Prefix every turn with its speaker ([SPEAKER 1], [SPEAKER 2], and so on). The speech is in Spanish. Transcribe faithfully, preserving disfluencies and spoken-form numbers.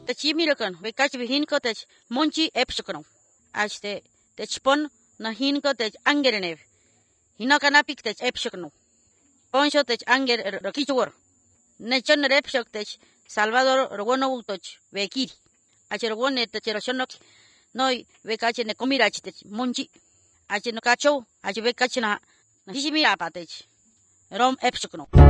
[SPEAKER 1] Techimilkan, Bekach Vihinko tech Monchi Epsukno. Achte techpon na hinko tech angerenev. Hinakanapik tech Epsukno. Poncho tech anger rokichur. Nechon repshok tech Salvador Rogono toch Bekiri. Acherwone techeroshonok noi Bekache ne comirach tech Monchi. Achenocacho, Achbekachina, Hishimi apatech. Rom Epsukno.